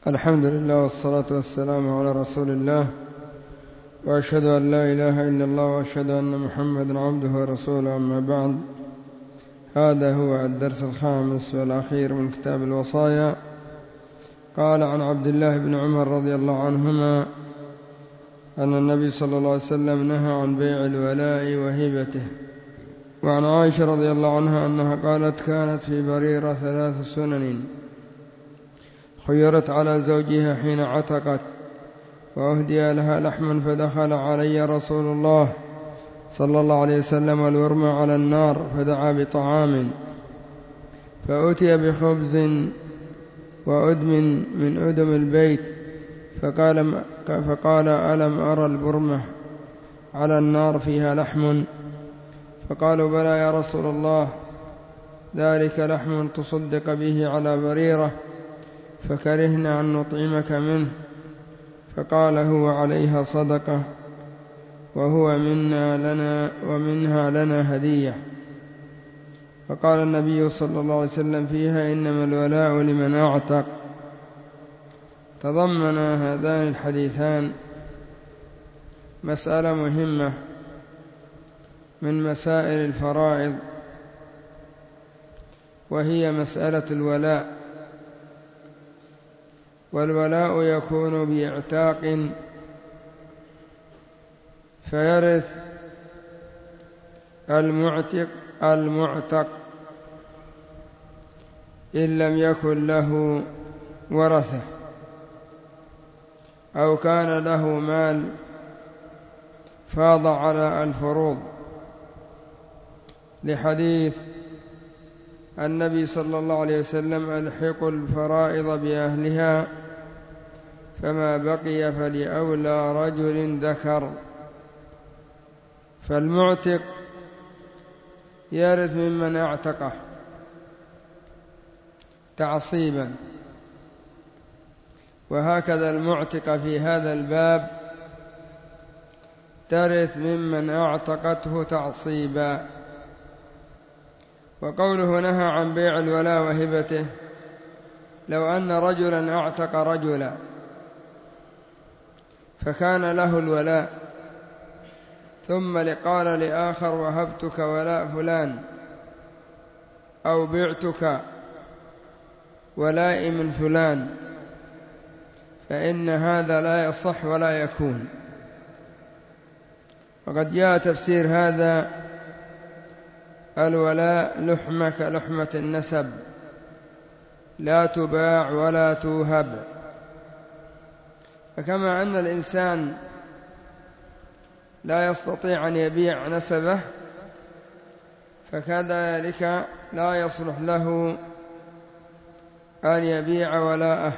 الحمد لله والصلاة والسلام على رسول الله، وأشهد أن لا إله إلا الله وأشهد أن محمدا عبده ورسوله. أما بعد، هذا هو الدرس الخامس والأخير من كتاب الوصايا. قال عن عبد الله بن عمر رضي الله عنهما أن النبي صلى الله عليه وسلم نهى عن بيع الولاء وهبته. وعن عائشة رضي الله عنها أنها قالت: كانت في بريرة 3 سنن خيرت على زوجها حين عتقت، وأهدي لها لحما، فدخل علي رسول الله صلى الله عليه وسلم والورم على النار، فدعا بطعام، فأتي بخبز وأدم من أدم البيت، فقال: ألم أرى البرمة على النار فيها لحم؟ فقالوا: بلى يا رسول الله، ذلك لحم تصدق به على بريرة، فكرهنا أن نطعمك منه. فقال: هو عليها صدقة، وهو ومنها لنا هدية. فقال النبي صلى الله عليه وسلم فيها: إنما الولاء لمن أعتق. تضمن هذان الحديثان مسألة مهمة من مسائل الفرائض، وهي مسألة الولاء. والولاء يكون باعتاق، فيرث المعتق إن لم يكن له ورثة، أو كان له مال فاض على الفروض، لحديث النبي صلى الله عليه وسلم: ألحقوا الفرائض بأهلها، فما بقي فلأولى رجل ذكر. فالمعتق يرث ممن اعتقه تعصيبا، وهكذا المعتق في هذا الباب ترث ممن اعتقته تعصيبا. وقوله نهى عن بيع الولاء وهبته، لو أن رجلا اعتق رجلا فكان له الولاء، ثم قال لآخر: وهبتك ولاء فلان، أو بعتك ولائي من فلان، فإن هذا لا يصح ولا يكون. وقد جاء تفسير هذا: الولاء لحمة كلحمة النسب، لا تباع ولا توهب. فكما أن الإنسان لا يستطيع أن يبيع نسبه، فكذلك لا يصلح له أن يبيع ولاءه.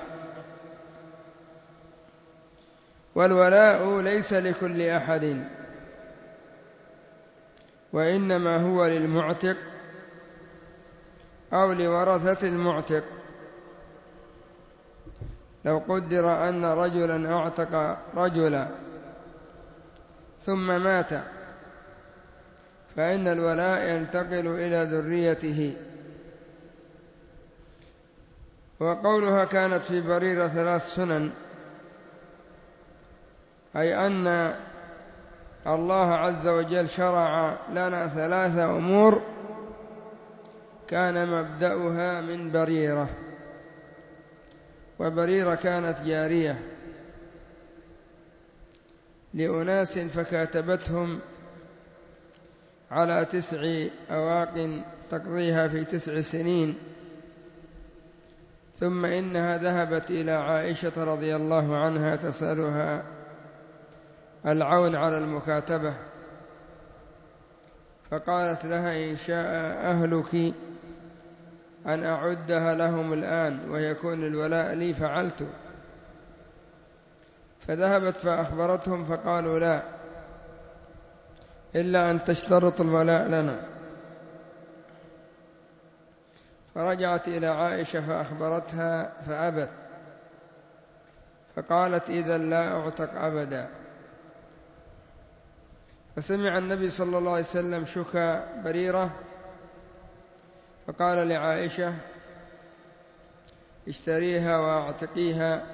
والولاء ليس لكل أحد، وإنما هو للمعتق أو لورثة المعتق. لو قدر أن رجلا اعتق رجلا ثم مات، فإن الولاء ينتقل إلى ذريته. وقولها كانت في بريرة 3 سنن، أي أن الله عز وجل شرع لنا 3 أمور كان مبدأها من بريرة. وبريرة كانت جارية لأناس، فكاتبتهم على 9 أواق تقضيها في 9 سنين، ثم إنها ذهبت إلى عائشة رضي الله عنها تسألها العون على المكاتبة، فقالت لها: إن شاء أهلك أن أعدها لهم الآن ويكون الولاء لي فعلت. فذهبت فأخبرتهم، فقالوا: لا، إلا أن تشترط الولاء لنا. فرجعت إلى عائشة فأخبرتها فأبت، فقالت: إذن لا أعتق أبدا. فسمع النبي صلى الله عليه وسلم شكى بريرة، فقال لعائشة: اشتريها واعتقيها،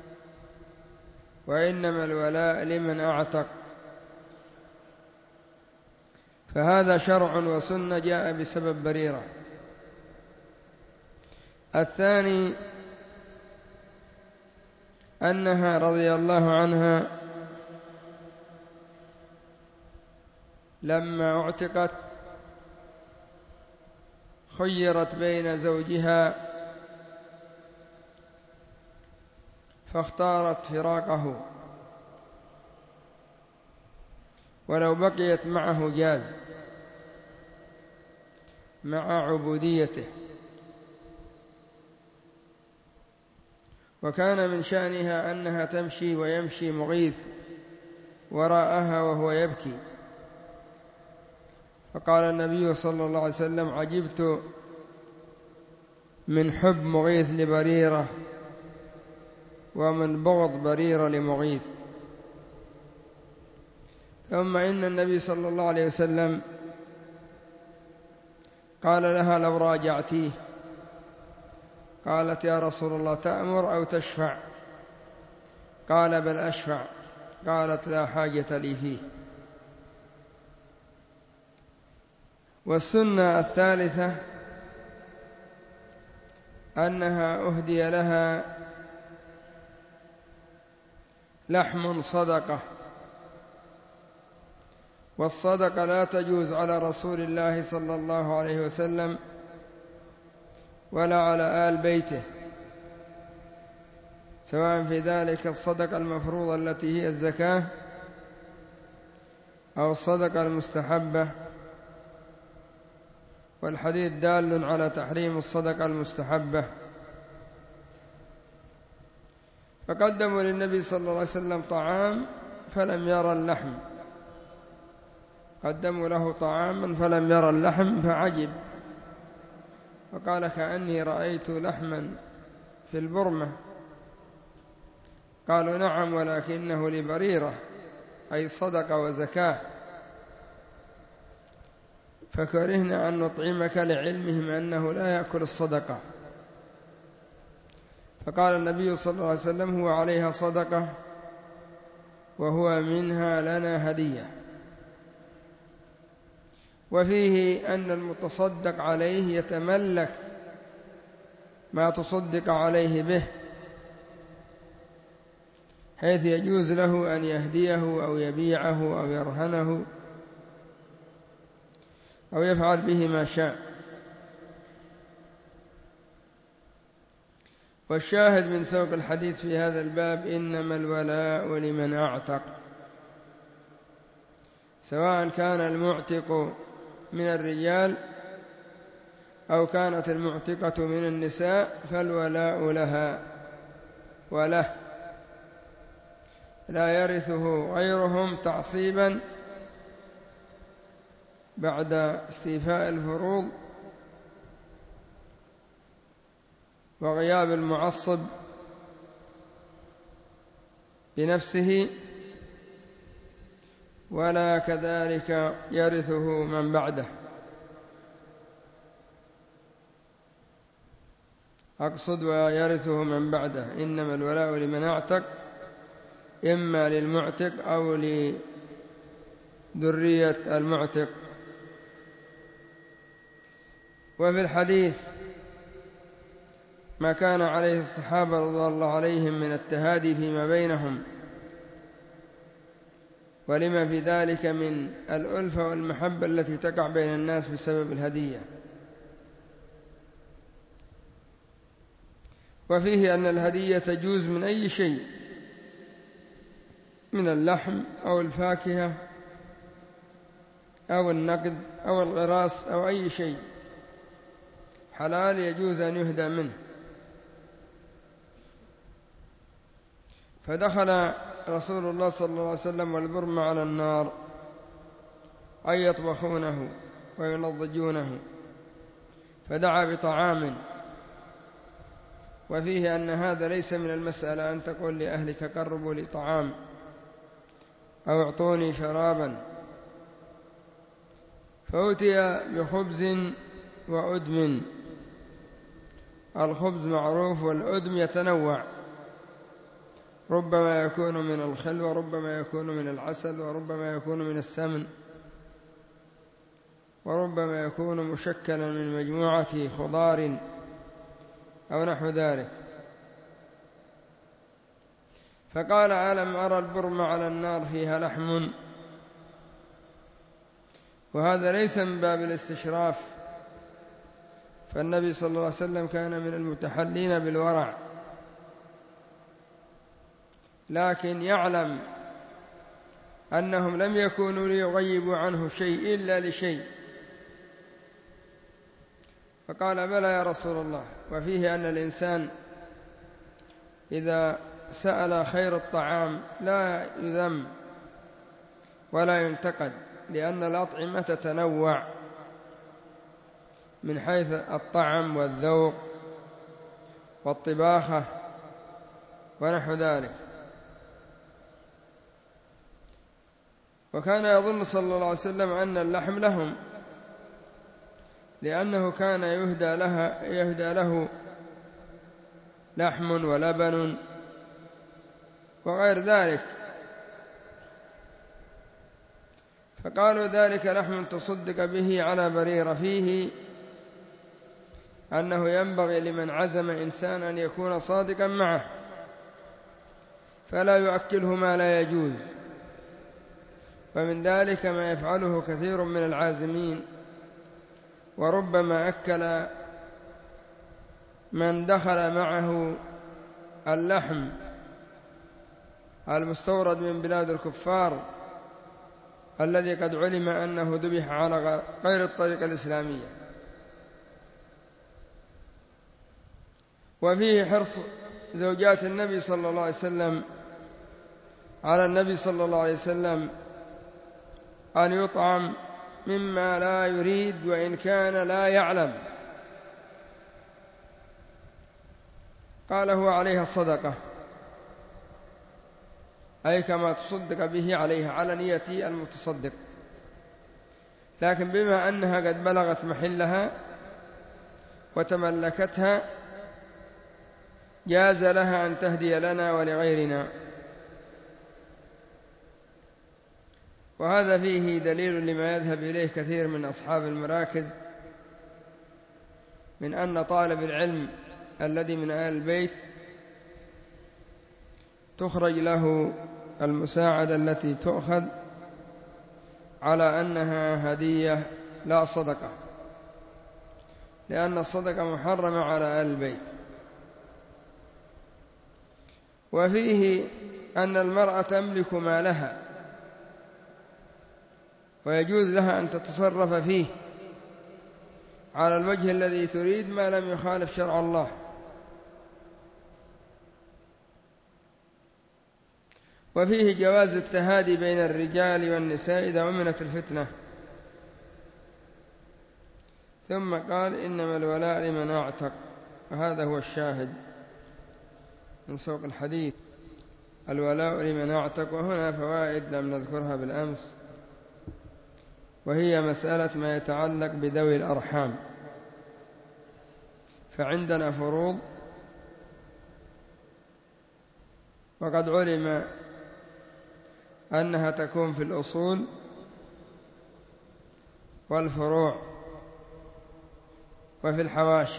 وإنما الولاء لمن أعتق. فهذا شرع وسنة جاء بسبب بريرة. الثاني أنها رضي الله عنها لما اعتقت خيرت بين زوجها فاختارت فراقه، ولو بقيت معه جاز مع عبوديته. وكان من شأنها أنها تمشي ويمشي مغيث وراءها وهو يبكي، فقال النبي صلى الله عليه وسلم: عجبت من حب مغيث لبريرة ومن بغض بريرة لمغيث. ثم إن النبي صلى الله عليه وسلم قال لها: لو راجعتيه. قالت: يا رسول الله، تأمر أو تشفع؟ قال: بل أشفع. قالت: لا حاجة لي فيه. والسنة الثالثة أنها أهدي لها لحم صدقة، والصدقة لا تجوز على رسول الله صلى الله عليه وسلم ولا على آل بيته، سواء في ذلك الصدقة المفروضة التي هي الزكاة أو الصدقة المستحبة، والحديث دال على تحريم الصدقة المستحبة. فقدموا للنبي صلى الله عليه وسلم طعام فلم يرى اللحم، قدموا له طعاما فلم يرى اللحم فعجب، فقال: كأني رأيت لحما في البرمة. قالوا: نعم، ولكنه لبريرة، أي صدقة وزكاة، فكرهنا أن نطعمك لعلمهم أنه لا يأكل الصدقة. فقال النبي صلى الله عليه وسلم: هو عليها صدقة وهو منها لنا هدية. وفيه أن المتصدق عليه يتملك ما تصدق عليه به، حيث يجوز له أن يهديه أو يبيعه أو يرهنه أو يفعل به ما شاء. والشاهد من سوق الحديث في هذا الباب: إنما الولاء لمن أعتق، سواء كان المعتق من الرجال أو كانت المعتقة من النساء، فالولاء لها وله، لا يرثه غيرهم تعصيبا بعد استيفاء الفروض وغياب المعصب بنفسه، ولا كذلك يرثه من بعده. أقصد ويرثه من بعده، إنما الولاء لمن أعتق، إما للمعتق أو لذرية المعتق. وفي الحديث ما كان عليه الصحابة رضي الله عليهم من التهادي فيما بينهم، ولما في ذلك من الألفة والمحبة التي تقع بين الناس بسبب الهدية. وفيه أن الهدية تجوز من أي شيء، من اللحم أو الفاكهة أو النقد أو الغراس أو أي شيء حلال يجوز أن يهدى منه. فدخل رسول الله صلى الله عليه وسلم والبرم على النار، أي يطبخونه وينضجونه، فدعا بطعام. وفيه أن هذا ليس من المسألة أن تقول لأهلك قربوا لي طعام أو اعطوني شرابا. فأتي بخبز وأدم الخبز معروف، والأدم يتنوع، ربما يكون من الخل، وربما يكون من العسل، وربما يكون من السمن، وربما يكون مشكلا من مجموعة خضار أو نحو ذلك. فقال: ألم أرى البرم على النار فيها لحم؟ وهذا ليس من باب الاستشراف، فالنبي صلى الله عليه وسلم كان من المتحلين بالورع، لكن يعلم أنهم لم يكونوا ليغيبوا عنه شيء إلا لشيء، فقال: بلى يا رسول الله. وفيه أن الإنسان إذا سأل خير الطعام لا يذم ولا ينتقد، لأن الأطعمة تتنوع من حيث الطعم والذوق والطباخة ونحو ذلك. وكان يظن صلى الله عليه وسلم أن اللحم لهم، لأنه كان يهدى له لحم ولبن وغير ذلك، فقالوا: ذلك لحم تصدق به على بريرة. فيه أنه ينبغي لمن عزم إنسان أن يكون صادقا معه، فلا يؤكله ما لا يجوز. ومن ذلك ما يفعله كثير من العازمين، وربما أكل من دخل معه اللحم المستورد من بلاد الكفار الذي قد علم أنه ذبح على غير الطريقة الإسلامية. وفيه حرص زوجات النبي صلى الله عليه وسلم على النبي صلى الله عليه وسلم أن يطعم مما لا يريد وإن كان لا يعلم. قال: هو عليها الصدقة، أي كما تصدق به عليها، على نية المتصدق، لكن بما أنها قد بلغت محلها وتملكتها جاز لها أن تهدي لنا ولغيرنا. وهذا فيه دليل لما يذهب إليه كثير من أصحاب المراكز من أن طالب العلم الذي من أهل البيت تخرج له المساعدة التي تؤخذ على أنها هدية لا صدقة، لأن الصدقة محرمة على أهل البيت. وفيه أن المرأة تملك مالها ويجوز لها أن تتصرف فيه على الوجه الذي تريد ما لم يخالف شرع الله. وفيه جواز التهادي بين الرجال والنساء إذا أمنت الفتنة. ثم قال: إنما الولاء لمن أعتق. وهذا هو الشاهد من سوق الحديث، الولاء لمن أعتق. وهنا فوائد لم نذكرها بالأمس، وهي مسألة ما يتعلق بذوي الأرحام. فعندنا فروض، وقد علم أنها تكون في الأصول والفروع وفي الحواشي.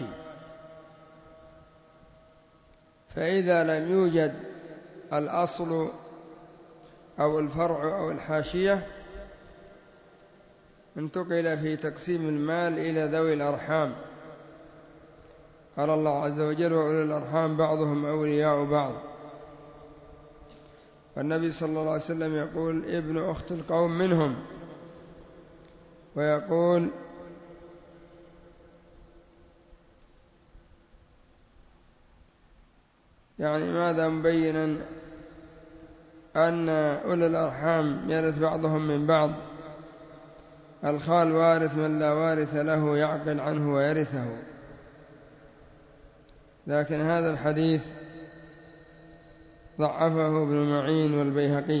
فإذا لم يوجد الأصل أو الفرع أو الحاشية انتقل في تقسيم المال إلى ذوي الأرحام. قال الله عز وجل: وأولي الأرحام بعضهم أولياء بعض. والنبي صلى الله عليه وسلم يقول: ابن أخت القوم منهم، ويقول: يعني ماذا مبينا أن أولي الأرحام يرث بعضهم من بعض. الخال وارث من لا وارث له يعقل عنه ويرثه. لكن هذا الحديث ضعفه ابن معين والبيهقي.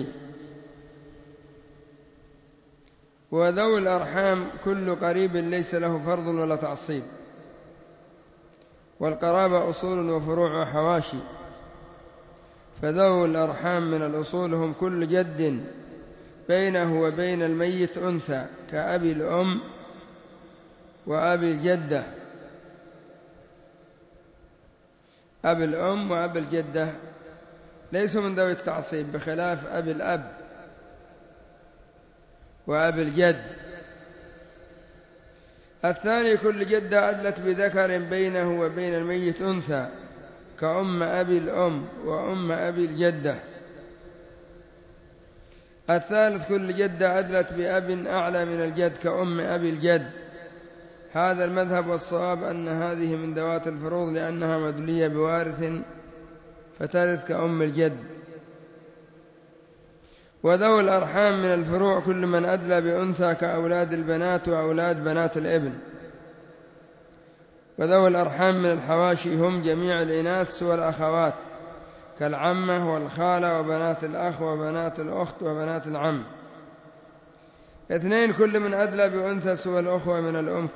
وذوي الأرحام كل قريب ليس له فرض ولا تعصيب، والقرابة أصول وفروع وحواشي. فذوو الأرحام من الأصول هم كل جد بينه وبين الميت أنثى كأبي الأم وأبي الجدة. أبي الأم وأبي الجدة ليسوا من ذوي التعصيب، بخلاف أبي الأب وأبي الجد. الثاني كل جدة أدلت بذكر بينه وبين الميت أنثى كأم أبي الأم وأم أبي الجدة. الثالث كل جدة أدلت بأب أعلى من الجد كأم أبي الجد. هذا المذهب، والصواب أن هذه من ذوات الفروض لأنها مدلية بوارث فترث كأم الجد. وذوي الأرحام من الفروع كل من أدلى بأنثى كأولاد البنات وأولاد بنات الابن. وذوي الأرحام من الحواشي هم جميع الإناث سوى الأخوات كالعمة والخالة وبنات الأخ وبنات الأخت وبنات العم. اثنين كل من أدلى بأنثى سوى الأخوة من الأم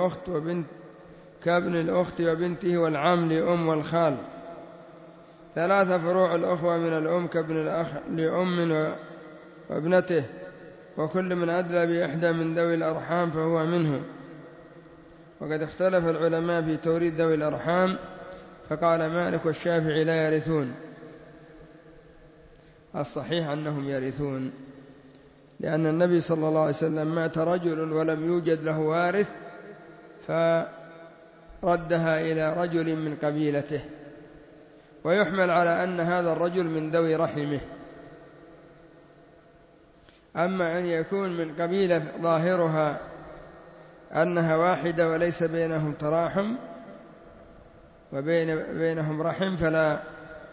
كابن الأخت وبنته والعم لأم والخال. ثلاثة فروع الأخوة من الأم كابن الأخ لأم وابنته. وكل من أدلى بإحدى من ذوي الأرحام فهو منه. وقد اختلف العلماء في توريث ذوي الأرحام، فقال مالك والشافعي لا يرثون. الصحيح أنهم يرثون، لأن النبي صلى الله عليه وسلم مات رجل ولم يوجد له وارث فردها إلى رجل من قبيلته، ويحمل على أن هذا الرجل من ذوي رحمه. أما أن يكون من قبيلة ظاهرها أنها واحدة وليس بينهم تراحم وبينهم رحم فلا.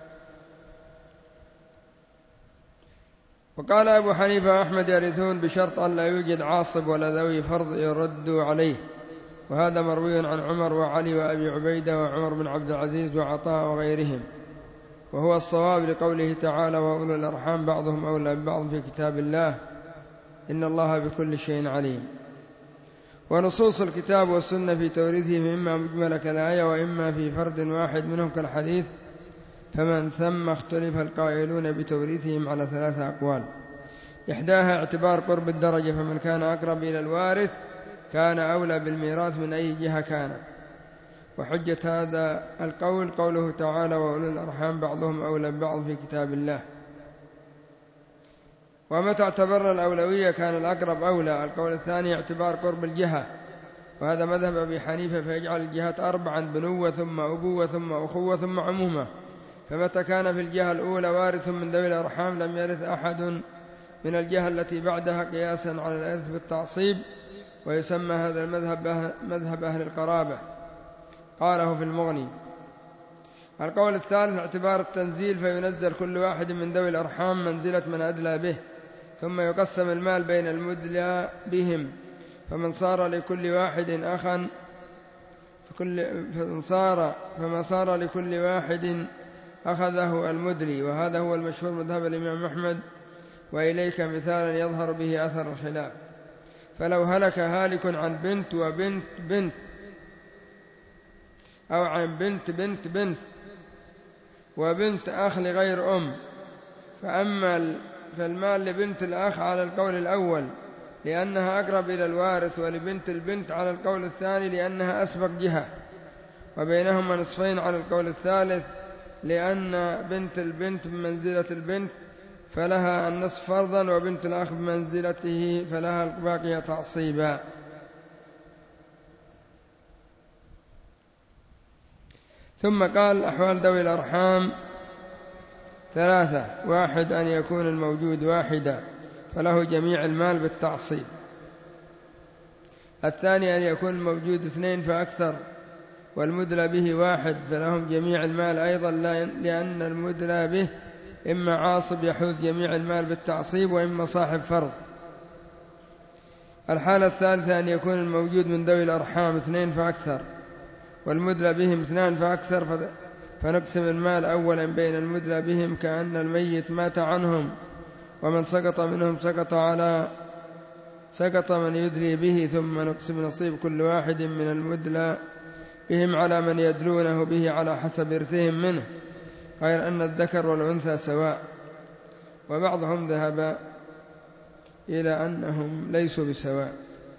وقال أبو حنيفة وأحمد يرثون بشرط أن لا يوجد عاصب ولا ذوي فرض يرد عليه، وهذا مروي عن عمر وعلي وأبي عبيدة وعمر بن عبد العزيز وعطاء وغيرهم، وهو الصواب لقوله تعالى وأولو الأرحام بعضهم أولى ببعض في كتاب الله إن الله بكل شيء عليم. ونصوص الكتاب والسنة في توريثهم إما مجملة كالآية وإما في فرد واحد منهم كالحديث، فمن ثم اختلف القائلون بتوريثهم على 3 أقوال. إحداها اعتبار قرب الدرجة، فمن كان أقرب إلى الوارث كان أولى بالميراث من أي جهة كان. وحجة هذا القول قوله تعالى وأولو الأرحام بعضهم أولى ببعض في كتاب الله. ومتى اعتبرنا الأولوية كان الأقرب أولى. القول الثاني اعتبار قرب الجهة، وهذا مذهب أبي حنيفة، فيجعل الجهات 4 بنوة ثم أبوة ثم أخوة ثم عمومة. فمتى كان في الجهة الأولى وارث من ذوي الأرحام لم يرث أحد من الجهة التي بعدها قياسا على الإرث بالتعصيب، ويسمى هذا المذهب مذهب أهل القرابة، قاله في المغني. القول الثالث اعتبار التنزيل، فينزل كل واحد من ذوي الأرحام منزلة من أدلى به، ثم يقسم المال بين المدلى بهم، فما صار لكل واحد أخذه المدلي، وهذا هو المشهور مذهب الإمام أحمد. وإليك مثالا يظهر به أثر الخلاف. فلو هلك هالك عن بنت وبنت بنت أو عن بنت بنت بنت وبنت أخ لغير أم، فالمال لبنت الأخ على القول الأول لأنها أقرب إلى الوارث، ولبنت البنت على القول الثاني لأنها أسبق جهة، وبينهما نصفين على القول الثالث، لأن بنت البنت بمنزلة البنت فلها النصف فرضا، وبنت الأخ بمنزلته فلها الباقي تعصيبا. ثم قال أحوال ذوي الأرحام 3: 1 أن يكون الموجود واحدا فله جميع المال بالتعصيب. 2 أن يكون الموجود 2 فأكثر والمدلى به 1 فلهم جميع المال أيضا، لأن المدلى به إما عاصب يحوز جميع المال بالتعصيب وإما صاحب فرض. الحالة الثالثة أن يكون الموجود من ذوي الأرحام 2 فأكثر والمدلى بهم 2 فأكثر، فنقسم المال أولا بين المدلى بهم كأن الميت مات عنهم، ومن سقط منهم سقط من يدلي به، ثم نقسم نصيب كل واحد من المدلى بهم على من يدلونه به على حسب إرثهم منه، غير أن الذكر والأنثى سواء. وبعضهم ذهب إلى أنهم ليسوا بسواء.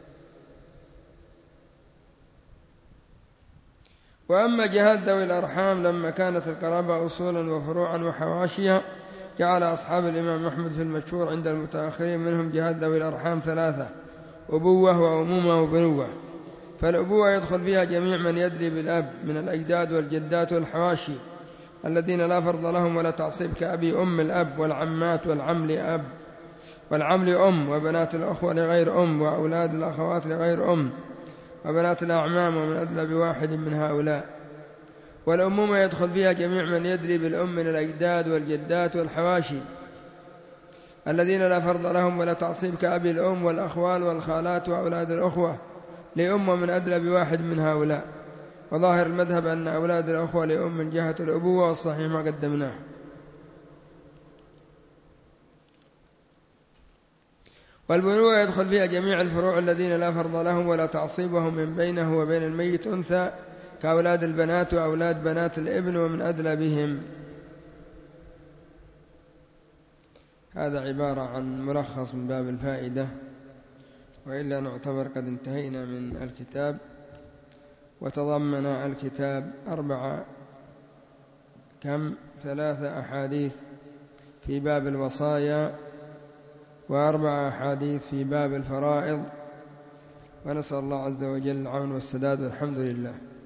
وأما جهات ذوي الأرحام لما كانت القرابة أصولا وفروعا وحواشيا، جعل أصحاب الإمام أحمد في المشهور عند المتأخرين منهم جهات ذوي الأرحام ثلاثة: أبوة وأمومة وبنوة. فالأبوة يدخل فيها جميع من يدري بالأب من الأجداد والجدات والحواشي الذين لا فرض لهم ولا تعصيب كأبي أم الأب والعمات والعمل أب والعمل أم، وبنات الأخوة لغير أم، وأولاد الأخوات لغير أم، وبنات الأعمام ومن أدلى بواحد من هؤلاء. والأمومة يدخل فيها جميع من يدري بالأم من الأجداد والجدات والحواشي الذين لا فرض لهم ولا تعصيب كأبي الأم والأخوال والخالات وأولاد الأخوة لأم ومن أدلى بواحد من هؤلاء. وظاهر المذهب أن أولاد الأخوة لأم من جهة الأبوة، والصحيح ما قدمناه. والبنوة يدخل فيها جميع الفروع الذين لا فرض لهم ولا تعصيب وهم من بينه وبين الميت أنثى كأولاد البنات وأولاد بنات الابن ومن أدلى بهم. هذا عبارة عن ملخص من باب الفائدة، وإلا نعتبر قد انتهينا من الكتاب. وتضمن الكتاب 3 أحاديث في باب الوصايا، و4 أحاديث في باب الفرائض. ونسأل الله عز وجل العون والسداد، والحمد لله.